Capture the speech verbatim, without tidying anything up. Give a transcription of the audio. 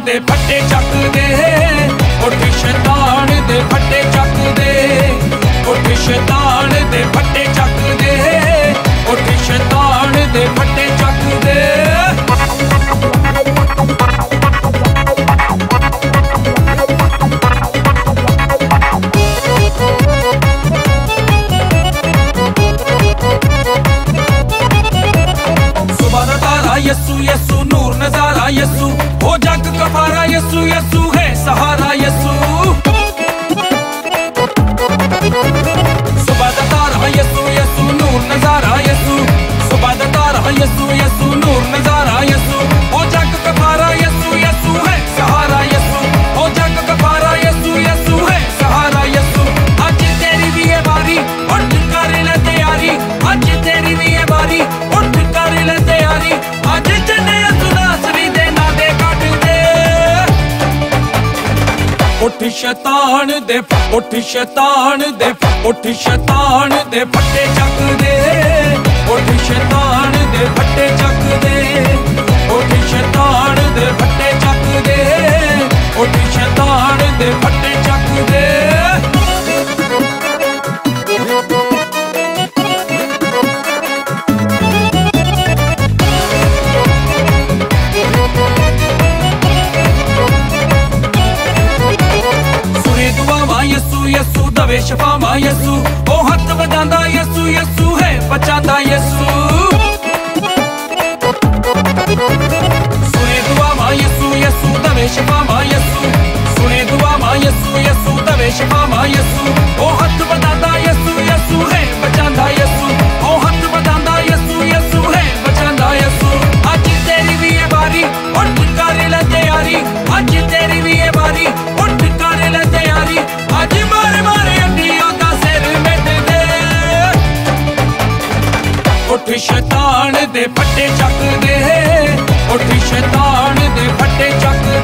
दे फट्टे चक दे, उठ शैतान दे फट्टे चक दे, उठ शैतान दे फट्टे चक दे, उठ शैतान दे फट्टे चक दे। यसू यसू नूर नजारा यसू, हो जग कफारा यसू, यसू है सहारा यसू। सुबह दा तारा यसू यसू नूर नजारा यसू, सुबह दा तारा यसू यसू नूर नजारा यसू, हो जग कफारा यसू, यसू है सहारा यसू, हो जग कफारा यसू, यसू है सहारा यसू। अज तेरी भी है बारी, उठ कर ले तैयारी, अज तेरी भी है बारी, उठ कर ले तैयारी। आज चने सुनासरी दे ना दे काट दे, उठ शैतान दे, उठ शैतान दे, उठ शैतान दे फट्टे चक दे, उठ शैतान दे फट्टे चक दे, उठ शैतान दे फट्टे चक दे, उठ शैतान दे फट्टे चक दे। यसू दवे शफावा यसू, ओ हथ वजांदा यसू, यसू है बचांदा यसू। सुने दुआवा यसू, यसू दवे शफावा यसू, सुने दुआवा यसू, यसू दवे शफावा यसू, ओ हथ वजांदा यसू, यसू है बचांदा यसू, ओ हथ वजांदा यसू, यसू है बचांदा यसू। अज तेरी भी है बारी, उठ कर ले तैयारी, अज तेरी भी है बारी, उठ कर ले तैयारी। आज मारे मारे अंडियों का सिर मिट दे, उठ शैतान दे फट्टे चक दे, उठ शैतान दे फट्टे चक